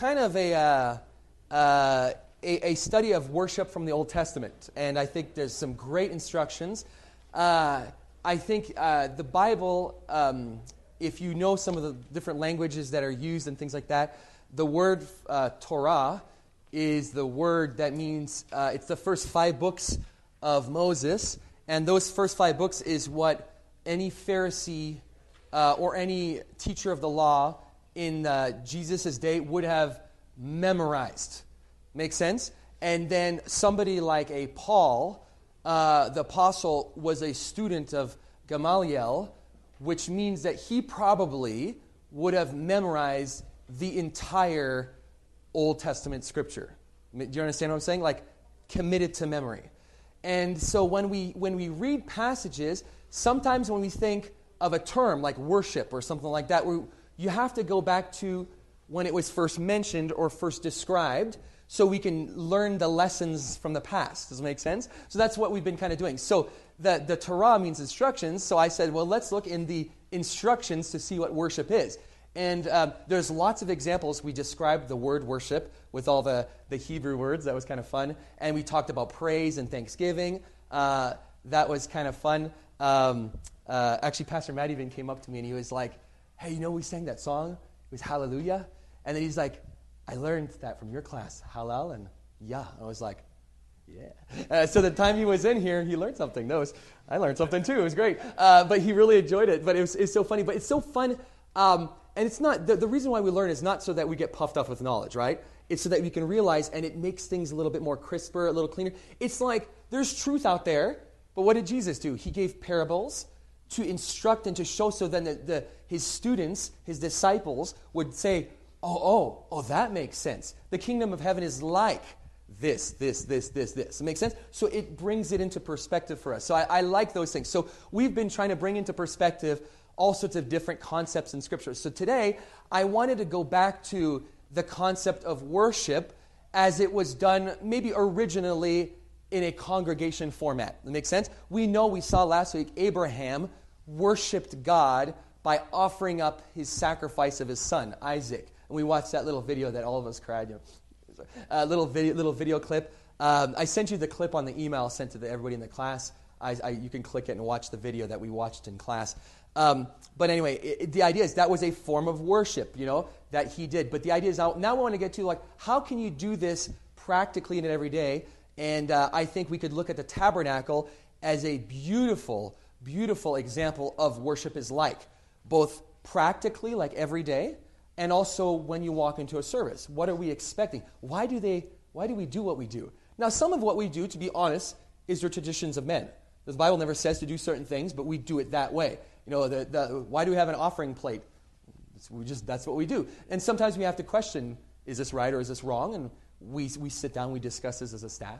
kind of a study of worship from the Old Testament, and I think there's some great instructions. I think the Bible, if you know some of the different languages that are used and things like that, the word Torah is the word that means, it's the first 5 books of Moses, and those first 5 books is what any Pharisee or any teacher of the law in Jesus' day would have memorized. Make sense? And then somebody like a Paul, the apostle, was a student of Gamaliel, which means that he probably would have memorized the entire Old Testament scripture. Do you understand what I'm saying? Like, committed to memory. And so when we read passages, sometimes when we think of a term like worship or something like that, you have to go back to when it was first mentioned or first described, so we can learn the lessons from the past. Does it make sense? So that's what we've been kind of doing. So the Torah means instructions, so I said, well, let's look in the instructions to see what worship is. And there's lots of examples. We described the word worship with all the Hebrew words. That was kind of fun. And we talked about praise and thanksgiving. That was kind of fun. Actually, Pastor Matt even came up to me and he was like, hey, we sang that song? It was Hallelujah. And then he's like, I learned that from your class, Halal and Yah. I was like, yeah. So the time he was in here, he learned something. I learned something too. It was great. But he really enjoyed it. But it's so funny. But it's so fun. And it's not, the reason why we learn is not so that we get puffed up with knowledge, right? It's so that we can realize, and it makes things a little bit more crisper, a little cleaner. It's like there's truth out there, but what did Jesus do? He gave parables to instruct and to show, so then his students, his disciples, would say, oh, that makes sense. The kingdom of heaven is like this. It makes sense? So it brings it into perspective for us. So I like those things. So we've been trying to bring into perspective all sorts of different concepts in Scripture. So today, I wanted to go back to the concept of worship as it was done maybe originally in a congregation format. That makes sense? We saw last week, Abraham worshipped God by offering up his sacrifice of his son, Isaac. And we watched that little video that all of us cried. Little video clip. I sent you the clip on the email sent to everybody in the class. You can click it and watch the video that we watched in class. But anyway, the idea is that was a form of worship, that he did. But the idea is now I want to get to, how can you do this practically in every day? And I think we could look at the tabernacle as a beautiful, beautiful example of worship is like, both practically, like every day, and also when you walk into a service. What are we expecting? Why do we do what we do? Now, some of what we do, to be honest, is the traditions of men. The Bible never says to do certain things, but we do it that way. Why do we have an offering plate? That's what we do. And sometimes we have to question, is this right or is this wrong? And we sit down, we discuss this as a staff,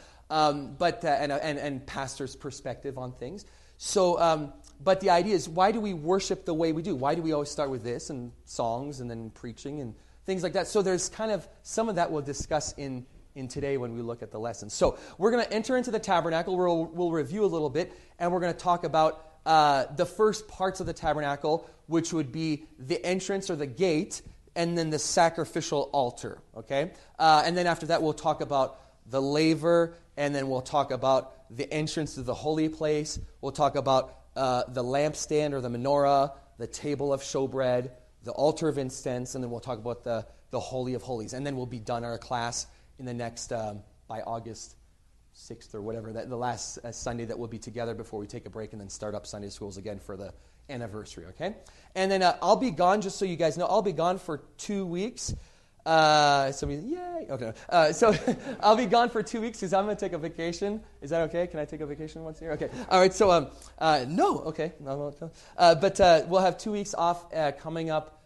and pastor's perspective on things. So, but the idea is, why do we worship the way we do? Why do we always start with this and songs and then preaching and things like that? So there's kind of some of that we'll discuss in today when we look at the lesson. So we're going to enter into the tabernacle. We'll review a little bit, and we're going to talk about the first parts of the tabernacle, which would be the entrance or the gate, and then the sacrificial altar, okay? And then after that, we'll talk about the laver, and then we'll talk about the entrance to the holy place. We'll talk about the lampstand or the menorah, the table of showbread, the altar of incense, and then we'll talk about the Holy of Holies. And then we'll be done our class in the next, by August 6th or whatever, the last Sunday that we'll be together before we take a break and then start up Sunday schools again for the anniversary, okay? And then I'll be gone, just so you guys know, I'll be gone for 2 weeks. Yay! Okay. So I'll be gone for 2 weeks because I'm going to take a vacation. Is that okay? Can I take a vacation once a year? Okay. All right. So, no. Okay. No. But we'll have 2 weeks off coming up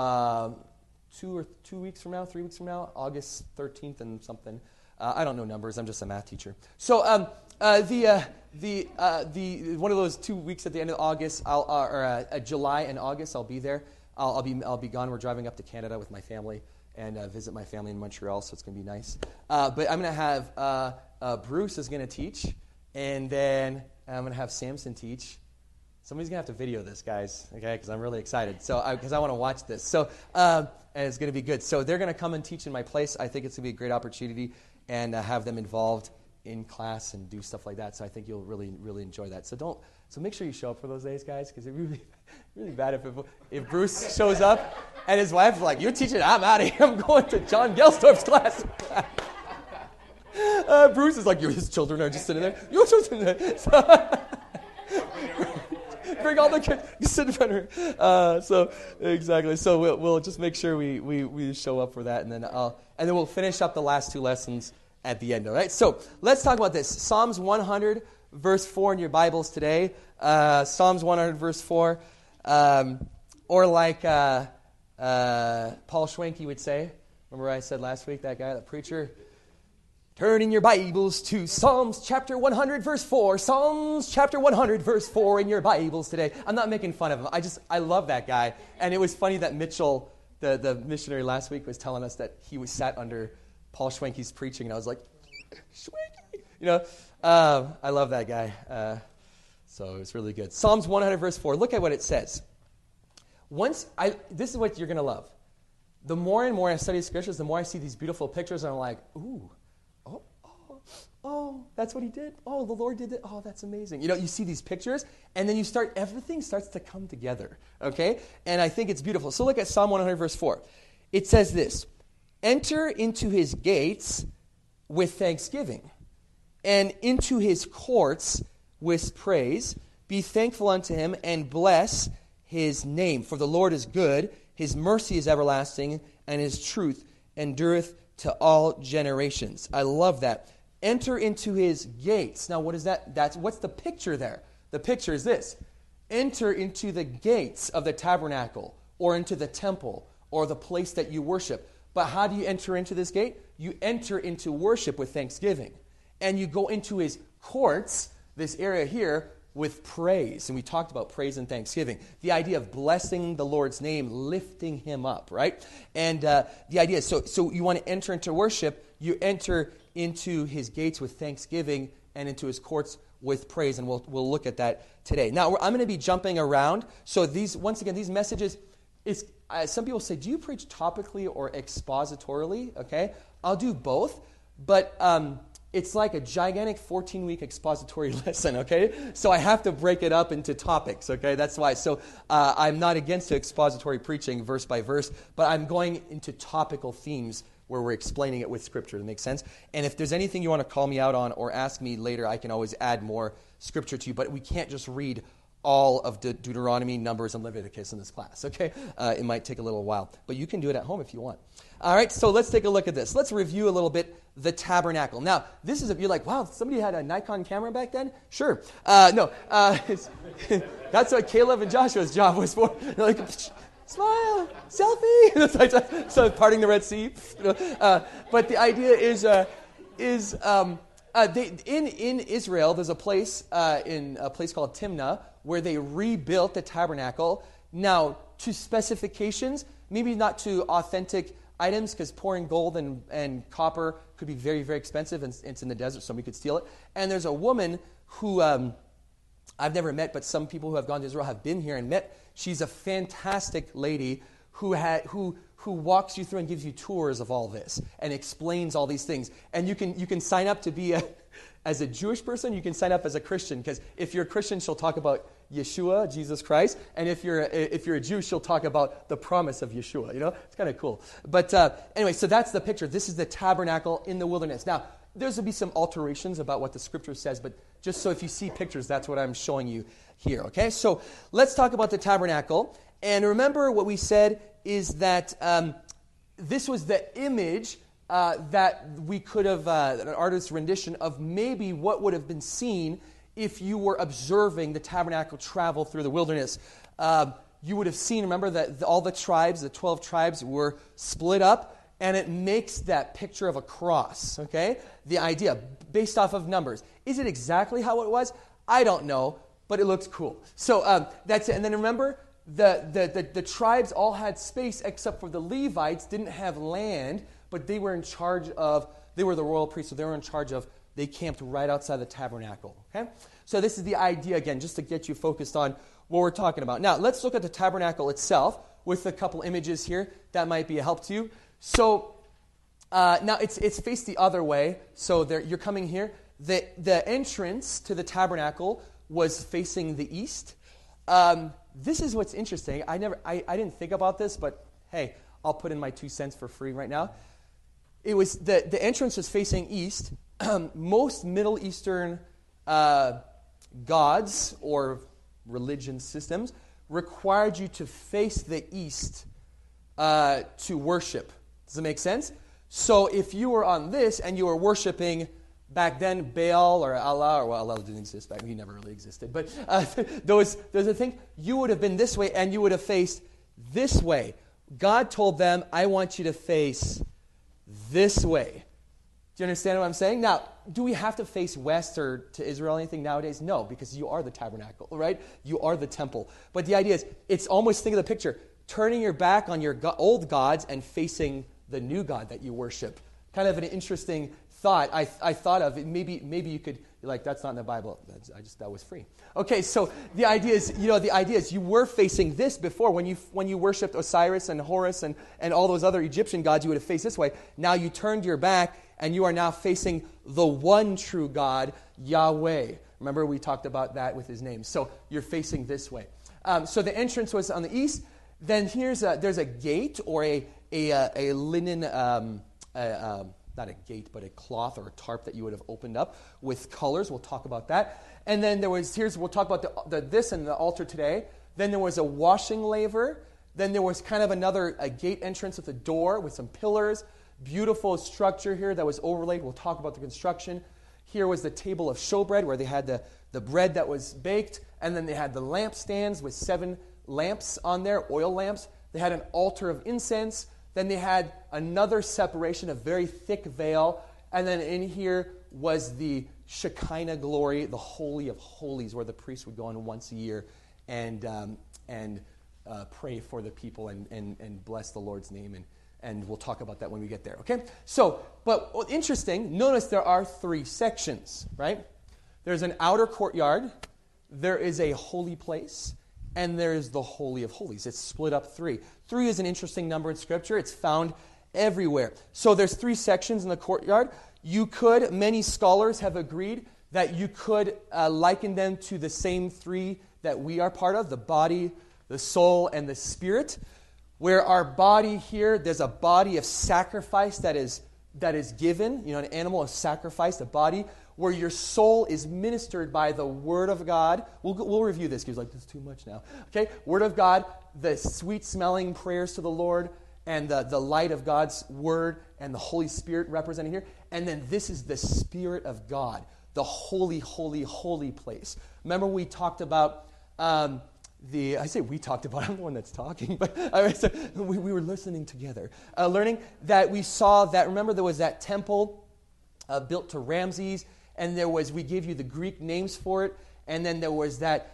2 weeks from now, 3 weeks from now, August 13th and something. I don't know numbers. I'm just a math teacher. So the one of those 2 weeks at the end of August, July and August, I'll be there. I'll be gone. We're driving up to Canada with my family and visit my family in Montreal, so it's going to be nice. But I'm going to have Bruce is going to teach, and then I'm going to have Samson teach. Somebody's going to have to video this, guys, okay, because I'm really excited. So because I want to watch this. So and it's going to be good. So they're going to come and teach in my place. I think it's going to be a great opportunity, and have them involved in class and do stuff like that. So I think you'll really, really enjoy that. So make sure you show up for those days, guys, because it's really bad if Bruce shows up and his wife is like, "You're teaching, I'm out of here. I'm going to John Gelstorp's class." Bruce is like, his children are just sitting there. Your children are there. So, bring all the kids. You sit in front of her. So exactly. So we'll just make sure we show up for that, and then we'll finish up the last two lessons at the end. All right. So let's talk about this. Psalms 100, verse 4 in your Bibles today. Psalms 100, verse 4, or like Paul Schwenke would say. Remember I said last week, that guy, that preacher. Turn in your Bibles to Psalms chapter 100, verse 4. Psalms chapter 100, verse 4 in your Bibles today. I'm not making fun of him. I love that guy. And it was funny that Mitchell, the missionary last week, was telling us that he was sat under Paul Schwenke's preaching. And I was like, Schwenke! I love that guy. So it was really good. Psalms 100, verse 4. Look at what it says. This is what you're going to love. The more and more I study scriptures, the more I see these beautiful pictures, and I'm like, ooh. Oh, that's what he did. Oh, the Lord did it. Oh, that's amazing. You see these pictures, and then everything starts to come together, okay? And I think it's beautiful. So look at Psalm 100, verse 4. It says this, enter into his gates with thanksgiving, and into his courts with praise. Be thankful unto him, and bless his name. For the Lord is good, his mercy is everlasting, and his truth endureth to all generations. I love that. Enter into his gates. Now, what is that? What's the picture there? The picture is this. Enter into the gates of the tabernacle, or into the temple, or the place that you worship. But how do you enter into this gate? You enter into worship with thanksgiving. And you go into his courts, this area here, with praise. And we talked about praise and thanksgiving. The idea of blessing the Lord's name, lifting him up, right? And the idea is, so you want to enter into worship, you enter into his gates with thanksgiving and into his courts with praise. And we'll look at that today. Now, I'm going to be jumping around. So these messages, some people say, do you preach topically or expositorily? Okay, I'll do both. But it's like a gigantic 14-week expository lesson, okay? So I have to break it up into topics, okay? That's why. So I'm not against expository preaching verse by verse, but I'm going into topical themes where we're explaining it with Scripture. That makes sense? And if there's anything you want to call me out on or ask me later, I can always add more Scripture to you. But we can't just read all of Deuteronomy, Numbers, and Leviticus in this class, okay? It might take a little while. But you can do it at home if you want. All right, so let's take a look at this. Let's review a little bit the tabernacle. Now, this is, if you're like, wow, somebody had a Nikon camera back then? Sure. No, that's what Caleb and Joshua's job was for. They're like, smile, selfie. So parting the Red Sea. But the idea is in Israel, there's a place called Timnah where they rebuilt the tabernacle. Now, to specifications, maybe not to authentic items, because pouring gold and copper could be very, very expensive, and it's in the desert, somebody could steal it. And there's a woman who I've never met, but some people who have gone to Israel have been here and met. She's a fantastic lady who walks you through and gives you tours of all this and explains all these things. And you can sign up to be as a Jewish person, you can sign up as a Christian, because if you're a Christian, she'll talk about Yeshua, Jesus Christ, and if you're a Jew, she'll talk about the promise of Yeshua. It's kind of cool. But anyway, so that's the picture. This is the tabernacle in the wilderness. Now, there's will be some alterations about what the Scripture says, but just so if you see pictures, that's what I'm showing you here. Okay, so let's talk about the tabernacle. And remember what we said is that this was the image that we could have, an artist's rendition of maybe what would have been seen if you were observing the tabernacle travel through the wilderness. You would have seen, remember, that all the tribes, the 12 tribes, were split up, and it makes that picture of a cross, okay? The idea, based off of numbers. Is it exactly how it was? I don't know, but it looks cool. So that's it. And then remember, the tribes all had space except for the Levites didn't have land, but they were in charge of, they were the royal priests, so they were in charge of, they camped right outside the tabernacle, okay? So this is the idea, again, just to get you focused on what we're talking about. Now, let's look at the tabernacle itself. with a couple images here that might be a help to you. So now it's faced the other way. So you're coming here. The entrance to the tabernacle was facing the east. This is what's interesting. I didn't think about this, but hey, I'll put in my 2 cents for free right now. It was the entrance was facing east. Most Middle Eastern gods or religion systems required you to face the east to worship. Does it make sense? So if you were on this and you were worshiping back then Baal or Allah, or well, Allah didn't exist back then, he never really existed, but there's a thing, you would have been this way and you would have faced this way. God told them, I want you to face this way. Do you understand what I'm saying? Now, do we have to face west or to Israel or anything nowadays? No, because you are the tabernacle, right? You are the temple. But the idea is, it's almost, think of the picture, turning your back on your old gods and facing the new God that you worship. Kind of an interesting thought I thought of. Maybe you could, you're like, that's not in the Bible. That was free. Okay, so the idea is you were facing this before. When you worshipped Osiris and Horus and all those other Egyptian gods, you would have faced this way. Now you turned your back and you are now facing the one true God, Yahweh. Remember, we talked about that with his name. So you're facing this way. So the entrance was on the east. Then there's a gate or a linen, not a gate, but a cloth or a tarp that you would have opened up with colors. We'll talk about that. And then we'll talk about this and the altar today. Then there was a washing laver. Then there was kind of a gate entrance with a door with some pillars. Beautiful structure here that was overlaid. We'll talk about the construction. Here was the table of showbread where they had the bread that was baked. And then they had the lampstands with 7 lamps on there, oil lamps. They had an altar of incense. Then they had another separation, a very thick veil. And then in here was the Shekinah glory, the Holy of Holies, where the priest would go in once a year and pray for the people and bless the Lord's name. And we'll talk about that when we get there, okay? So, but interesting, notice there are 3 sections, right? There's an outer courtyard, there is a holy place, and there is the Holy of Holies. It's split up 3. 3 is an interesting number in Scripture. It's found everywhere. So there's 3 sections in the courtyard. Many scholars have agreed that you could liken them to the same 3 that we are part of, the body, the soul, and the spirit. Where our body here, there's a body of sacrifice that is given, an animal is sacrificed, a body, where your soul is ministered by the Word of God. We'll review this because this is too much now. Okay, Word of God, the sweet-smelling prayers to the Lord, and the light of God's Word, and the Holy Spirit represented here. And then this is the Spirit of God, the holy, holy, holy place. Remember we talked about... I say we talked about, I'm the one that's talking, but so we were listening together. Learning that we saw that, remember there was that temple built to Ramses, and we gave you the Greek names for it, and then there was the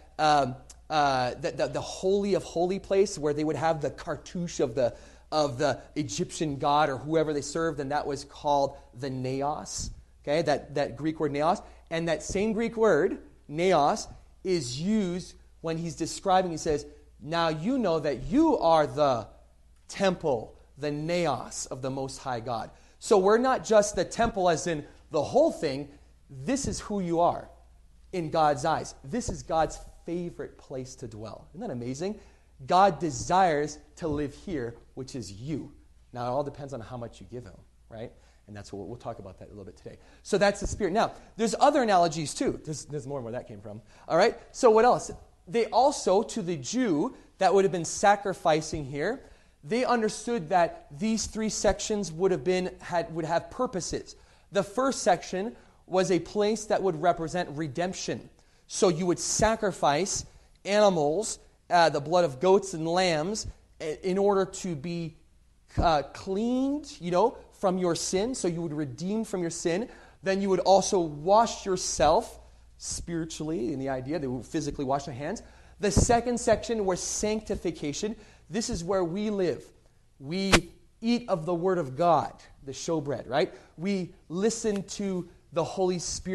Holy of Holy place where they would have the cartouche of the Egyptian god or whoever they served, and that was called the Naos, okay, that Greek word Naos. And that same Greek word, Naos, is used when he's describing, he says, now you know that you are the temple, the Naos of the Most High God. So we're not just the temple as in the whole thing. This is who you are in God's eyes. This is God's favorite place to dwell. Isn't that amazing? God desires to live here, which is you. Now, it all depends on how much you give him, right? And that's what we'll talk about that a little bit today. So that's the Spirit. Now, there's other analogies too. There's more where that came from. All right? So what else? They also, to the Jew that would have been sacrificing here, they understood that these 3 sections would have purposes. The first section was a place that would represent redemption. So you would sacrifice animals, the blood of goats and lambs, in order to be cleaned, from your sin. So you would redeem from your sin. Then you would also wash yourself spiritually, in the idea they would physically wash their hands. The second section was sanctification. This is where we live. We eat of the Word of God, the showbread, right? We listen to the Holy Spirit.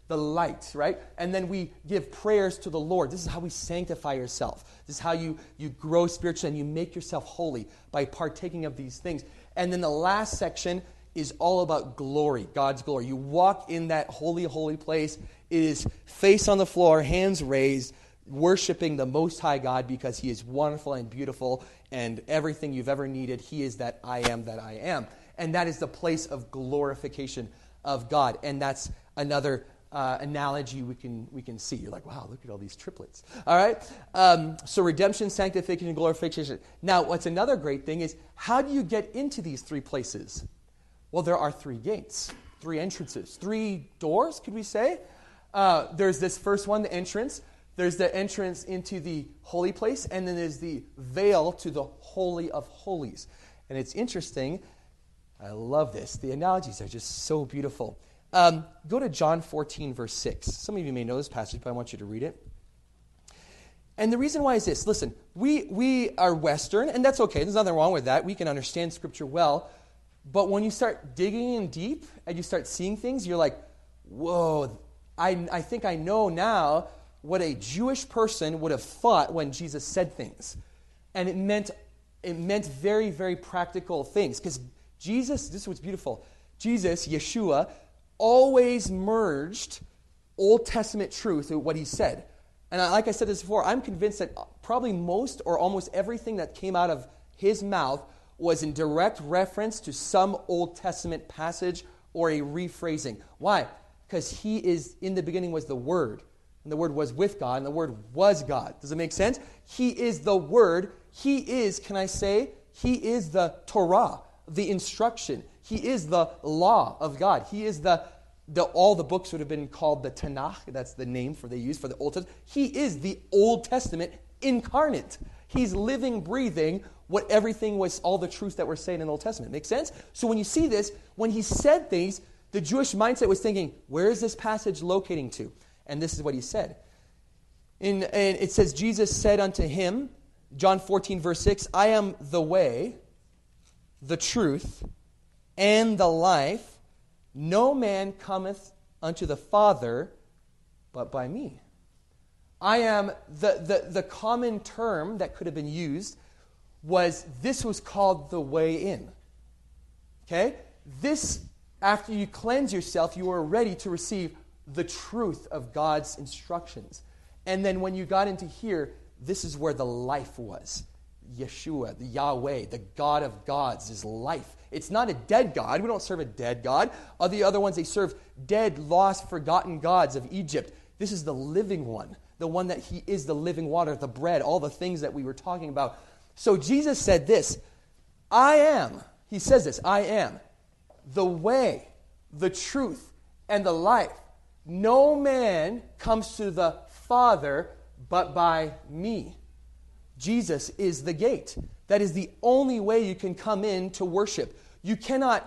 the light, right? And then we give prayers to the Lord. This is how we sanctify yourself. This is how you grow spiritually and you make yourself holy by partaking of these things. And then the last section is all about glory, God's glory. You walk in that holy, holy place. It is face on the floor, hands raised, worshiping the Most High God because He is wonderful and beautiful and everything you've ever needed. He is that I am that I am. And that is the place of glorification of God. And that's another analogy we can see. You're like, wow, look at all these triplets. All right? So redemption, sanctification, and glorification. Now, what's another great thing is, how do you get into these three places? Well, there are three gates, three entrances, three doors, could we say? There's this first one, the entrance. There's the entrance into the holy place, and then there's the veil to the Holy of Holies. And it's interesting. I love this. The analogies are just so beautiful. Go to John 14, verse 6. Some of you may know this passage, but I want you to read it. And the reason why is this. Listen, we are Western, and that's okay. There's nothing wrong with that. We can understand Scripture well. But when you start digging in deep and you start seeing things, you're like, whoa, I think I know now what a Jewish person would have thought when Jesus said things. And it meant very, very practical things. Because Jesus, this is what's beautiful, Jesus, Yeshua, always merged Old Testament truth with what he said. And like I said this before, I'm convinced that probably most or almost everything that came out of his mouth was in direct reference to some Old Testament passage or a rephrasing. Why? Because he is, in the beginning was the Word. And the Word was with God, and the Word was God. Does it make sense? He is the Word. He is, can I say, he is the Torah, the instruction. He is the law of God. He is all the books would have been called the Tanakh. That's the name they use for the Old Testament. He is the Old Testament incarnate. He's living, breathing what everything was, all the truths that we're saying in the Old Testament. Make sense? So when you see this, when he said things, the Jewish mindset was thinking, where is this passage locating to? And this is what he said. And it says, Jesus said unto him, John 14, verse 6, I am the way, the truth, and the life. No man cometh unto the Father but by me. I am, the common term that could have been used this was called the way in. Okay? This, after you cleanse yourself, you are ready to receive the truth of God's instructions. And then when you got into here, this is where the life was. Yeshua, the Yahweh, the God of gods, is life. It's not a dead God. We don't serve a dead God. All the other ones, they serve dead, lost, forgotten gods of Egypt. This is the living one, the one that he is the living water, the bread, all the things that we were talking about. So Jesus said this, I am, he says this, I am the way, the truth, and the life. No man comes to the Father but by me. Jesus is the gate. That is the only way you can come in to worship. You cannot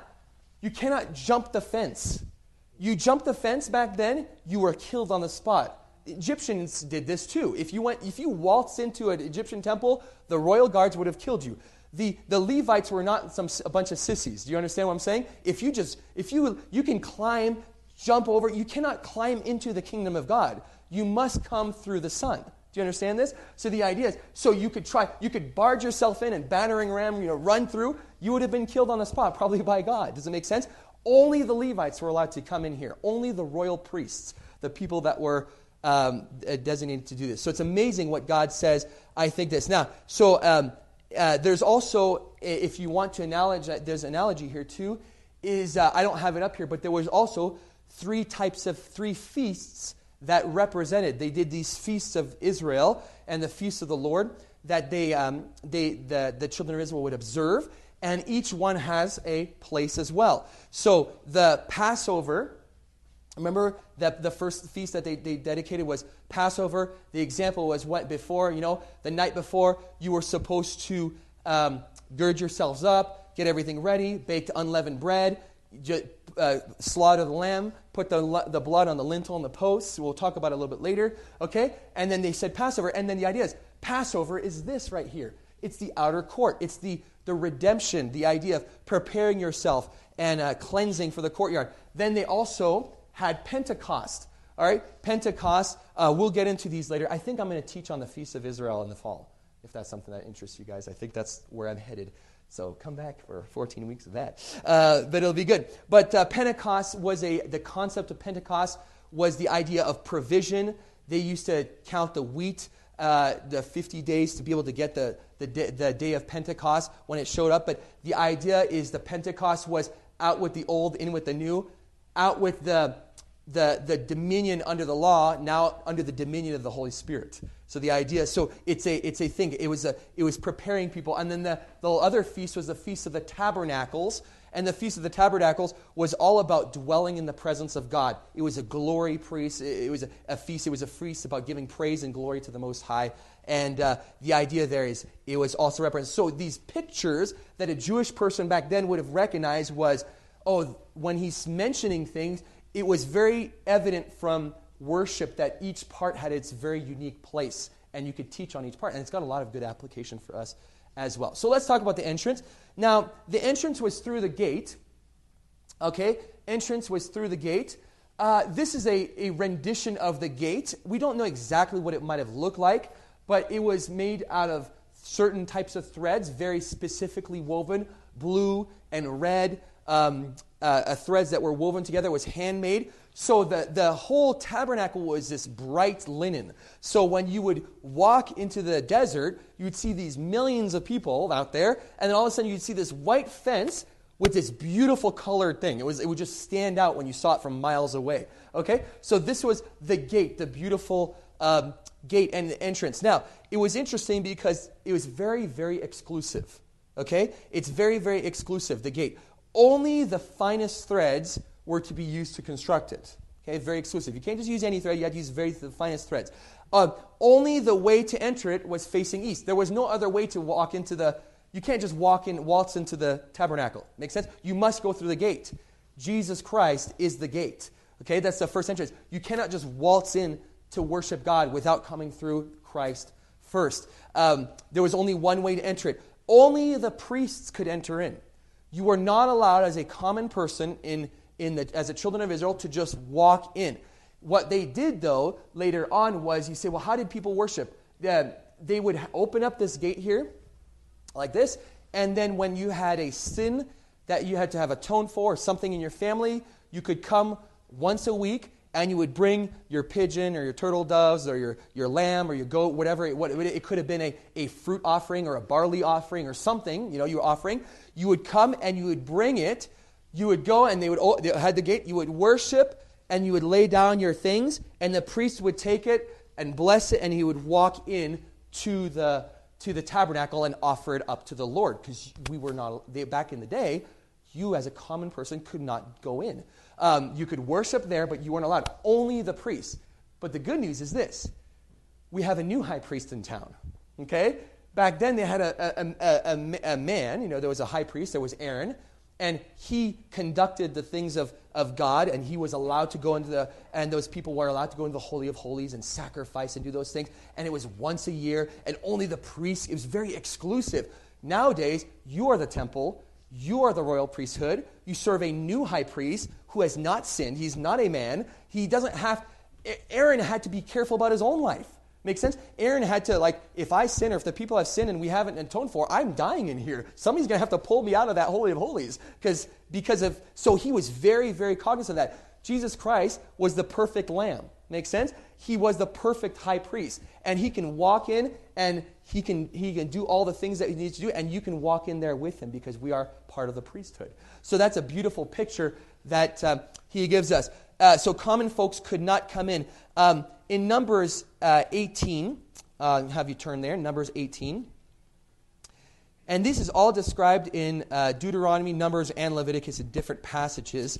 jump the fence. You jumped the fence back then, you were killed on the spot. Egyptians did this too. If you waltzed into an Egyptian temple, the royal guards would have killed you. The Levites were not a bunch of sissies. Do you understand what I'm saying? If you can climb, jump over, you cannot climb into the kingdom of God. You must come through the Son. Do you understand this? So the idea is, so you could barge yourself in and battering ram, run through. You would have been killed on the spot, probably by God. Does it make sense? Only the Levites were allowed to come in here. Only the royal priests, the people that were designated to do this. So it's amazing what God says. I think this. Now, so there's also, if you want to there's an analogy here too, is, I don't have it up here, but there was also three feasts that represented. They did these feasts of Israel and the feasts of the Lord that the children of Israel would observe, and each one has a place as well. So the Passover, remember that the first feast that they dedicated was Passover. The example was what before, the night before, you were supposed to gird yourselves up, get everything ready, bake unleavened bread, slaughter the lamb, put the blood on the lintel and the posts. We'll talk about it a little bit later, okay? And then they said Passover, and then the idea is Passover is this right here. It's the outer court. It's the redemption, the idea of preparing yourself and cleansing for the courtyard. Then they also had Pentecost, All right, Pentecost, we'll get into these later. I think I'm going to teach on the Feast of Israel in the fall, if that's something that interests you guys. I think that's where I'm headed. So come back for 14 weeks of that. But it'll be good. But Pentecost was the concept of Pentecost was the idea of provision. They used to count the wheat, the 50 days to be able to get the day of Pentecost when it showed up. But the idea is the Pentecost was out with the old, in with the new, out with the dominion under the law, now under the dominion of the Holy Spirit. So the idea, so it's a thing. It was preparing people, and then the other feast was the Feast of the Tabernacles, and the Feast of the Tabernacles was all about dwelling in the presence of God. It was a glory feast. It was a feast. It was a feast about giving praise and glory to the Most High. And the idea there is it was also represented. So these pictures that a Jewish person back then would have recognized was, when he's mentioning things, it was very evident from worship that each part had its very unique place, and you could teach on each part, and it's got a lot of good application for us as well. So let's talk about the entrance. Now, the entrance was through the gate. Okay, entrance was through the gate. This is a rendition of the gate. We don't know exactly what it might have looked like, but it was made out of certain types of threads, very specifically woven, blue and red. Threads that were woven together. Was handmade. So the whole tabernacle was this bright linen. So when you would walk into the desert, you would see these millions of people out there, and then all of a sudden you'd see this white fence with this beautiful colored thing. It would just stand out when you saw it from miles away. Okay? So this was the gate, the beautiful gate and the entrance. Now, it was interesting because it was very, very exclusive. Okay? It's very, very exclusive, the gate. Only the finest threads were to be used to construct it. Okay, very exclusive. You can't just use any thread. You have to use the finest threads. Only the way to enter it was facing east. There was no other way to walk into the... You can't just waltz into the tabernacle. Make sense? You must go through the gate. Jesus Christ is the gate. Okay, that's the first entrance. You cannot just waltz in to worship God without coming through Christ first. There was only one way to enter it. Only the priests could enter in. You were not allowed as a common person as a children of Israel to just walk in. What they did, though, later on was, you say, well, how did people worship? They would open up this gate here, like this, and then when you had a sin that you had to have atoned for, or something in your family, you could come once a week, and you would bring your pigeon or your turtle doves or your lamb or your goat, whatever. It could have been a fruit offering or a barley offering or something, you were offering. You would come and you would bring it. You would go and they had the gate. You would worship and you would lay down your things, and the priest would take it and bless it, and he would walk in to the tabernacle and offer it up to the Lord, because we were not, back in the day, you as a common person could not go in. You could worship there, but you weren't allowed. Only the priests. But the good news is this. We have a new high priest in town. Okay? Back then they had a man, there was a high priest, there was Aaron, and he conducted the things of God, and he was allowed to go and those people were allowed to go into the Holy of Holies and sacrifice and do those things, and it was once a year, and only the priests, it was very exclusive. Nowadays, you are the temple, you are the royal priesthood, you serve a new high priest who has not sinned, he's not a man, Aaron had to be careful about his own life. Make sense? Aaron had to, if I sin or if the people have sinned and we haven't atoned for, I'm dying in here. Somebody's going to have to pull me out of that Holy of Holies. So he was very, very cognizant of that. Jesus Christ was the perfect lamb. Make sense? He was the perfect high priest. And he can walk in and he can do all the things that he needs to do, and you can walk in there with him because we are part of the priesthood. So that's a beautiful picture that he gives us. So common folks could not come in. In Numbers 18, have you turn there, Numbers 18. And this is all described in Deuteronomy, Numbers, and Leviticus in different passages.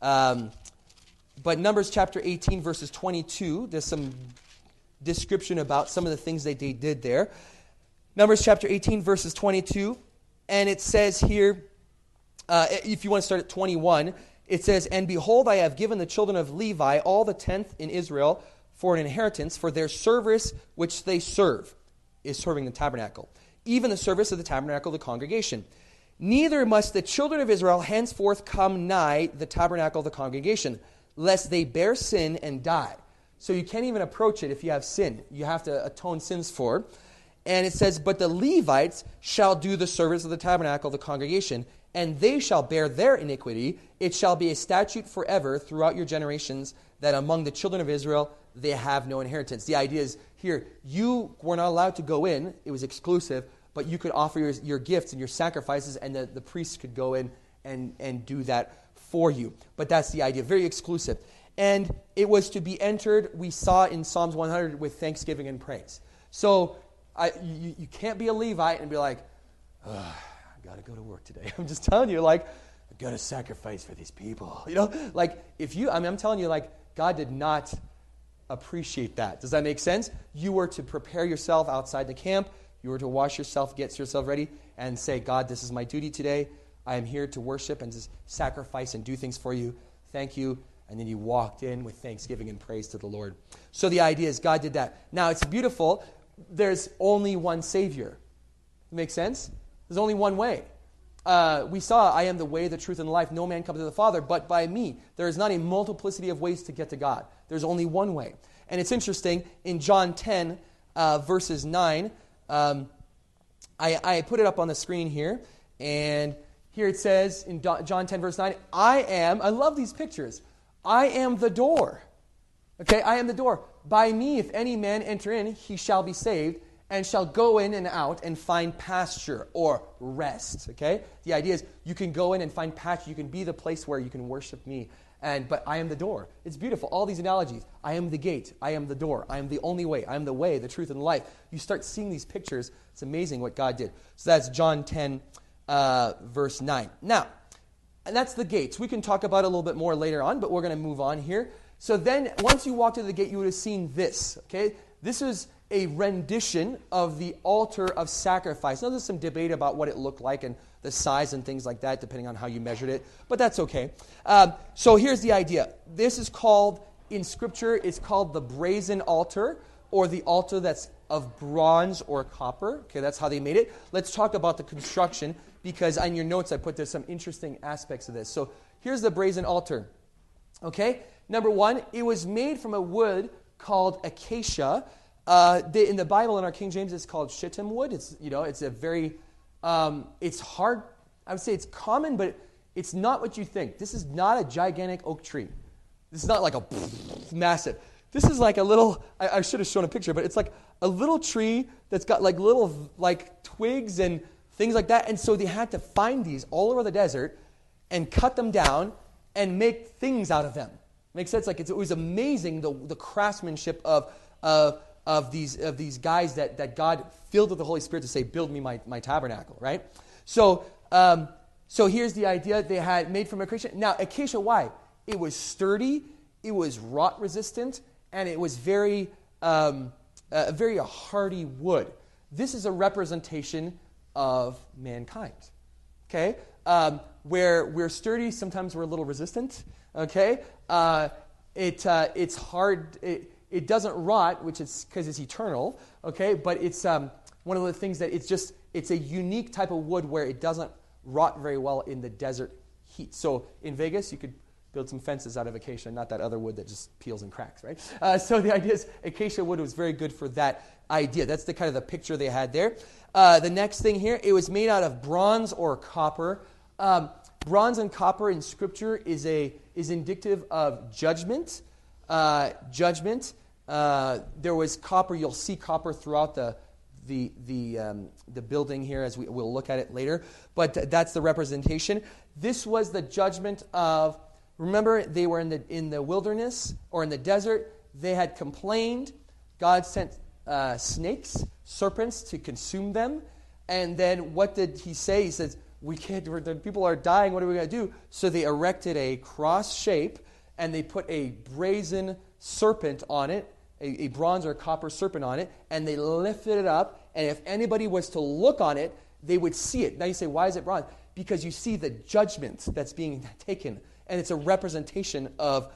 But Numbers chapter 18, verses 22, there's some description about some of the things that they did there. Numbers chapter 18, verses 22, and it says here, if you want to start at 21, it says, "And behold, I have given the children of Levi all the tenth in Israel for an inheritance, for their service which they serve," is serving the tabernacle, "even the service of the tabernacle of the congregation. Neither must the children of Israel henceforth come nigh the tabernacle of the congregation, lest they bear sin and die." So you can't even approach it if you have sin. You have to atone sins for. And it says, but the Levites shall do the service of the tabernacle of the congregation, and they shall bear their iniquity. It shall be a statute forever throughout your generations, that among the children of Israel they have no inheritance. The idea is here, you were not allowed to go in. It was exclusive, but you could offer your gifts and your sacrifices, and the priests could go in and do that for you. But that's the idea, very exclusive. And it was to be entered, we saw in Psalms 100, with thanksgiving and praise. So you can't be a Levite and be like, I got to go to work today. I'm just telling you, like, I got to sacrifice for these people. You know, like, I'm telling you, like, God did not appreciate that. Does that make sense? You were to prepare yourself outside the camp. You were to wash yourself, get yourself ready, and say, God, this is my duty today. I am here to worship and to sacrifice and do things for you. Thank you. And then you walked in with thanksgiving and praise to the Lord. So the idea is God did that. Now, it's beautiful. There's only one Savior. Make sense? There's only one way. We saw, I am the way, the truth, and the life. No man comes to the Father but by me. There is not a multiplicity of ways to get to God. There's only one way. And it's interesting, in John 10, verses 9, I put it up on the screen here, and here it says in John 10, verse 9, I love these pictures. I am the door. Okay, I am the door. By me, if any man enter in, he shall be saved, and shall go in and out and find pasture or rest. Okay? The idea is you can go in and find pasture. You can be the place where you can worship me. But I am the door. It's beautiful. All these analogies. I am the gate. I am the door. I am the only way. I am the way, the truth, and the life. You start seeing these pictures. It's amazing what God did. So that's John 10, verse 9. Now, and that's the gates. We can talk about it a little bit more later on, but we're going to move on here. So then, once you walked through the gate, you would have seen this. Okay? This is a rendition of the altar of sacrifice. Now, there's some debate about what it looked like and the size and things like that, depending on how you measured it, but that's okay. So here's the idea. This is called, in Scripture, it's called the brazen altar, or the altar that's of bronze or copper. Okay, that's how they made it. Let's talk about the construction, because on your notes I put there's some interesting aspects of this. So here's the brazen altar. Okay, number one, it was made from a wood called acacia. In the Bible, in our King James, it's called shittim wood. It's a very, it's hard. I would say it's common, but it's not what you think. This is not a gigantic oak tree. This is not like a massive. This is like a little, I should have shown a picture, but it's like a little tree that's got like little like twigs and things like that. And so they had to find these all over the desert and cut them down and make things out of them. Makes sense? Like it was amazing the craftsmanship of these guys that God filled with the Holy Spirit to say, build me my tabernacle, right? So here's the idea they had made from acacia. Now, acacia, why? It was sturdy, it was rot resistant, and it was very hardy wood. This is a representation of mankind, okay? Where we're sturdy, sometimes we're a little resistant, okay? It's hard. It doesn't rot, which is because it's eternal, okay? But it's one of the things that it's a unique type of wood where it doesn't rot very well in the desert heat. So in Vegas, you could build some fences out of acacia, not that other wood that just peels and cracks, right? So the idea is acacia wood was very good for that idea. That's the kind of the picture they had there. The next thing here, it was made out of bronze or copper. Bronze and copper in Scripture is indicative of judgment. There was copper. You'll see copper throughout the building here, as we'll look at it later. But that's the representation. This was the judgment of. Remember, they were in the wilderness or in the desert. They had complained. God sent snakes, serpents, to consume them. And then what did He say? He says, "We can't. The people are dying. What are we going to do?" So they erected a cross shape, and they put a brazen serpent on it, a bronze or copper serpent on it, and they lifted it up. And if anybody was to look on it, they would see it. Now you say, why is it bronze? Because you see the judgment that's being taken, and it's a representation of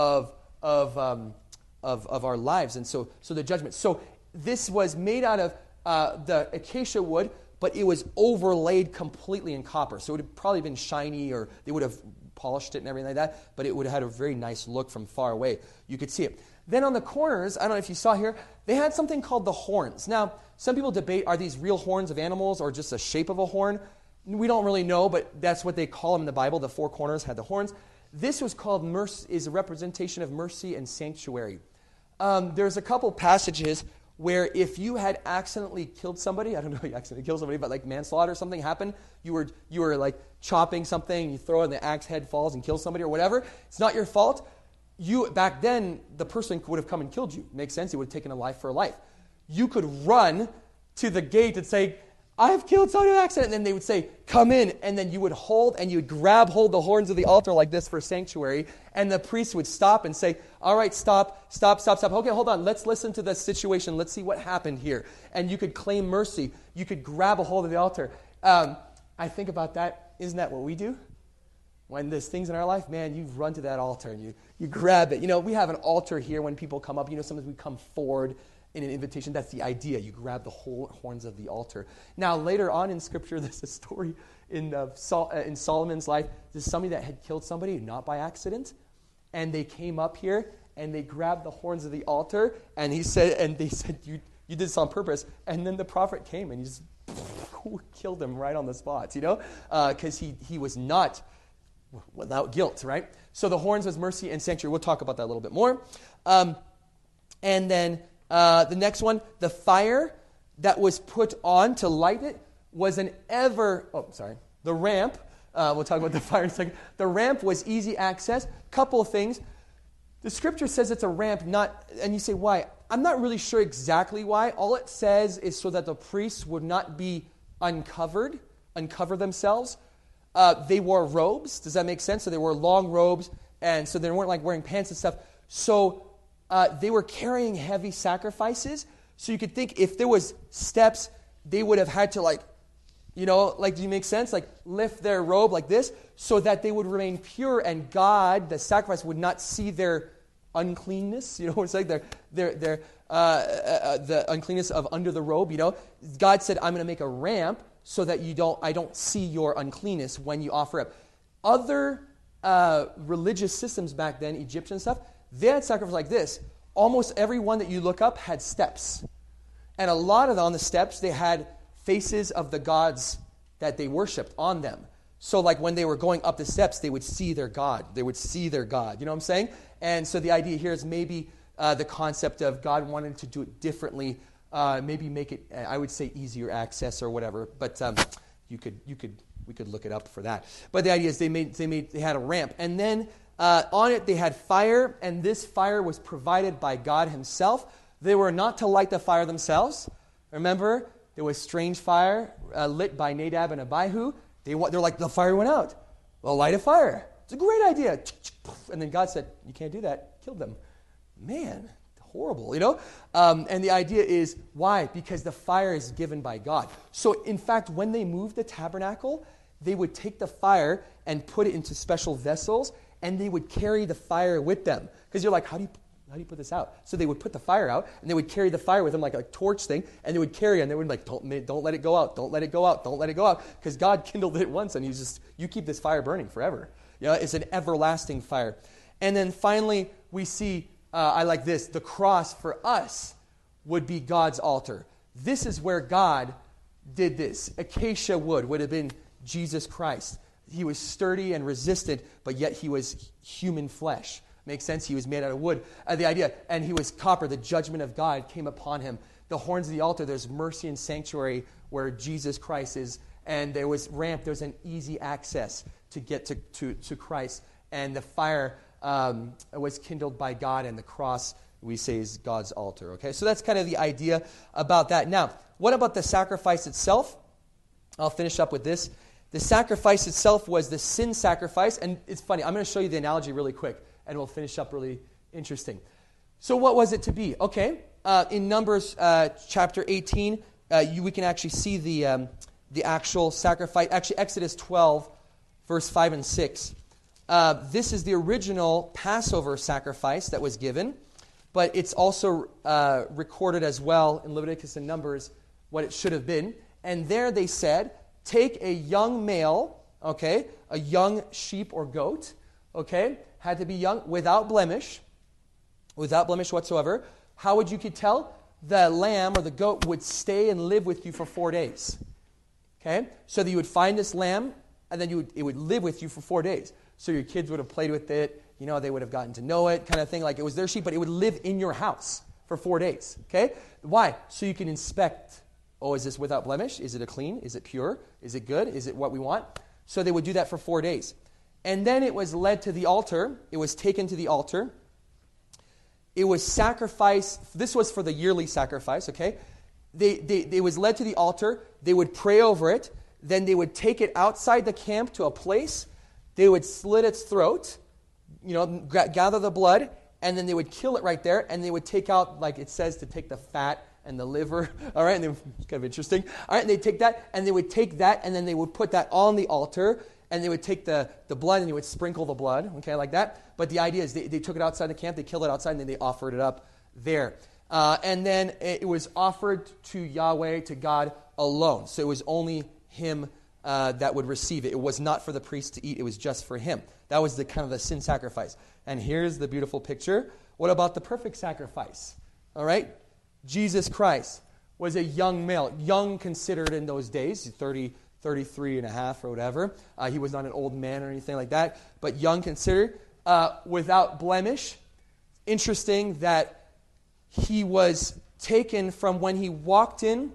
our lives, and so the judgment. So this was made out of the acacia wood, but it was overlaid completely in copper. So it would have probably been shiny, or they would have polished it and everything like that, but it would have had a very nice look from far away. You could see it. Then on the corners, I don't know if you saw here, they had something called the horns. Now, some people debate, are these real horns of animals or just the shape of a horn? We don't really know, but that's what they call them in the Bible. The four corners had the horns. This was called mercy, is a representation of mercy and sanctuary. There's a couple passages where if you had accidentally killed somebody, I don't know if you accidentally killed somebody, but like manslaughter or something happened, you were like chopping something, you throw it and the axe head falls and kills somebody or whatever, it's not your fault. Back then, the person would have come and killed you. Makes sense? He would have taken a life for a life. You could run to the gate and say, I've killed somebody by accident. And then they would say, come in. And then you would hold hold the horns of the altar like this for sanctuary. And the priest would stop and say, all right, stop. Okay, hold on. Let's listen to the situation. Let's see what happened here. And you could claim mercy. You could grab a hold of the altar. I think about that. Isn't that what we do? When there's things in our life, man, you run to that altar and you grab it. We have an altar here when people come up. Sometimes we come forward in an invitation. That's the idea. You grab the whole horns of the altar. Now, later on in Scripture, there's a story in Solomon's life. There's somebody that had killed somebody, not by accident, and they came up here and they grabbed the horns of the altar, and they said, you did this on purpose. And then the prophet came and he just killed him right on the spot, because he was not without guilt, right? So the horns was mercy and sanctuary. We'll talk about that a little bit more. And then the next one, the fire that was put on to light it was the ramp. We'll talk about the fire in a second. The ramp was easy access. Couple of things. The Scripture says it's a ramp, and you say, why? I'm not really sure exactly why. All it says is so that the priests would not be uncover themselves. They wore robes. Does that make sense? So they wore long robes, and so they weren't like wearing pants and stuff. So they were carrying heavy sacrifices. So you could think if there was steps, they would have had to do you make sense? Like lift their robe like this so that they would remain pure, and God, the sacrifice, would not see their uncleanness. It's like the uncleanness of under the robe. God said, I'm going to make a ramp so that I don't see your uncleanness when you offer up. Other religious systems back then, Egyptian stuff, they had sacrifices like this. Almost every one that you look up had steps. And a lot of them on the steps, they had faces of the gods that they worshipped on them. So like when they were going up the steps, they would see their God. They would see their God. You know what I'm saying? And so the idea here is maybe the concept of God wanting to do it differently. Maybe make it, I would say, easier access or whatever. But we could look it up for that. But the idea is they had a ramp, and then on it they had fire, and this fire was provided by God Himself. They were not to light the fire themselves. Remember, there was strange fire lit by Nadab and Abihu. They're like, the fire went out. Well, light a fire. It's a great idea. And then God said, you can't do that. Kill them. Man. Horrible, and the idea is, why? Because the fire is given by God. So, in fact, when they moved the tabernacle, they would take the fire and put it into special vessels, and they would carry the fire with them. Because you're like, how do you put this out? So they would put the fire out, and they would carry the fire with them like a torch thing, and they would carry it, and they would don't let it go out, don't let it go out, don't let it go out, because God kindled it once, and you keep this fire burning forever. It's an everlasting fire. And then finally, we see, I like this, the cross for us would be God's altar. This is where God did this. Acacia wood would have been Jesus Christ. He was sturdy and resistant, but yet he was human flesh. Makes sense? He was made out of wood. The idea, and he was copper. The judgment of God came upon him. The horns of the altar, there's mercy and sanctuary where Jesus Christ is. And there was ramp. There's an easy access to get to Christ. And the fire was kindled by God, and the cross, we say, is God's altar. Okay, so that's kind of the idea about that. Now, what about the sacrifice itself? I'll finish up with this. The sacrifice itself was the sin sacrifice, and it's funny. I'm going to show you the analogy really quick, and we'll finish up really interesting. So what was it to be? Okay, in Numbers chapter 18, we can actually see the actual sacrifice. Actually, Exodus 12, verse 5 and 6. This is the original Passover sacrifice that was given, but it's also recorded as well in Leviticus and Numbers what it should have been. And there they said, take a young male, okay, a young sheep or goat, okay? Had to be young, without blemish whatsoever. How would you could tell? The lamb or the goat would stay and live with you for 4 days. Okay? So that you would find this lamb, and then it would live with you for 4 days. So your kids would have played with it, they would have gotten to know it, kind of thing, like it was their sheep, but it would live in your house for 4 days. Okay? Why? So you can inspect, is this without blemish? Is it a clean? Is it pure? Is it good? Is it what we want? So they would do that for 4 days. And then it was led to the altar. It was taken to the altar. It was sacrificed. This was for the yearly sacrifice, okay? It was led to the altar. They would pray over it. Then they would take it outside the camp to a place. They would slit its throat, gather the blood, and then they would kill it right there. And they would take out, like it says, to take the fat and the liver. All right, it's kind of interesting. All right, and they'd take that, and they would take that, and then they would put that on the altar. And they would take the blood and they would sprinkle the blood, okay, like that. But the idea is they took it outside the camp, they killed it outside, and then they offered it up there. And then it was offered to Yahweh, to God alone. So it was only him that would receive it. It was not for the priest to eat. It was just for him. That was the kind of the sin sacrifice. And here's the beautiful picture. What about the perfect sacrifice? All right? Jesus Christ was a young male. Young considered in those days, 33 and a half or whatever. He was not an old man or anything like that, but young considered, without blemish. Interesting that he was taken from when he walked in,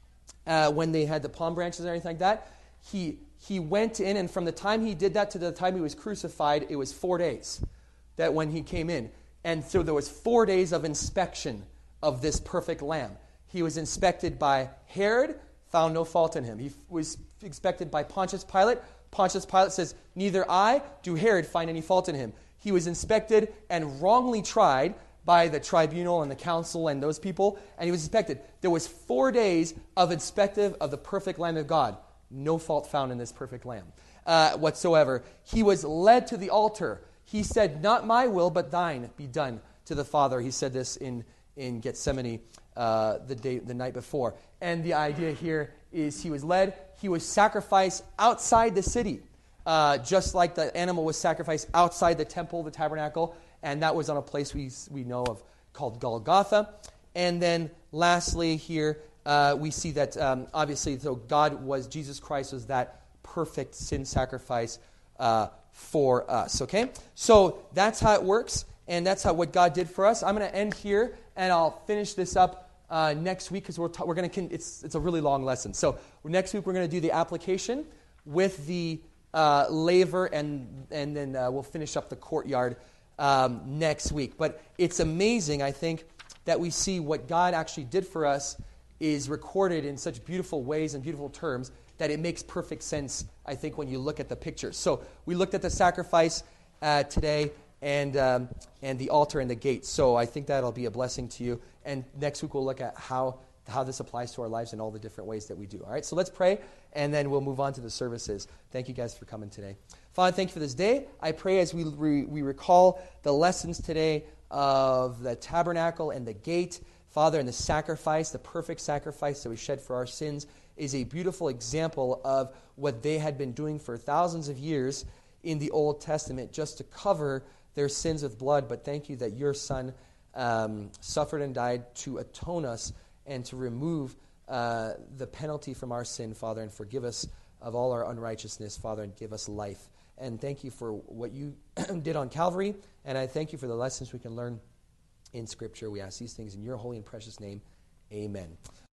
when they had the palm branches and everything like that. He went in, and from the time he did that to the time he was crucified, it was 4 days that when he came in. And so there was 4 days of inspection of this perfect lamb. He was inspected by Herod, found no fault in him. He was inspected by Pontius Pilate. Pontius Pilate says, neither I do Herod find any fault in him. He was inspected and wrongly tried by the tribunal and the council and those people, and he was inspected. There was 4 days of inspective of the perfect Lamb of God. No fault found in this perfect Lamb whatsoever. He was led to the altar. He said, not my will, but thine be done, to the Father. He said this in Gethsemane the night before. And the idea here is he was led. He was sacrificed outside the city, just like the animal was sacrificed outside the temple, the tabernacle, and that was on a place we know of called Golgotha. And then lastly here, we see that obviously, so Jesus Christ was that perfect sin sacrifice for us, okay? So that's how it works, and that's what God did for us. I'm going to end here, and I'll finish this up next week, because we're going to. It's a really long lesson. So next week we're going to do the application with the laver, and then we'll finish up the courtyard next week. But it's amazing, I think, that we see what God actually did for us is recorded in such beautiful ways and beautiful terms that it makes perfect sense, I think, when you look at the pictures. So we looked at the sacrifice today, and the altar and the gate. So I think that'll be a blessing to you. And next week we'll look at how this applies to our lives in all the different ways that we do. All right, so let's pray, and then we'll move on to the services. Thank you guys for coming today. Father, thank you for this day. I pray as we recall the lessons today of the tabernacle and the gate, Father, and the sacrifice, the perfect sacrifice that was shed for our sins, is a beautiful example of what they had been doing for thousands of years in the Old Testament just to cover their sins with blood. But thank you that your Son suffered and died to atone us and to remove the penalty from our sin, Father, and forgive us of all our unrighteousness, Father, and give us life. And thank you for what you did on Calvary, and I thank you for the lessons we can learn in Scripture. We ask these things in your holy and precious name. Amen.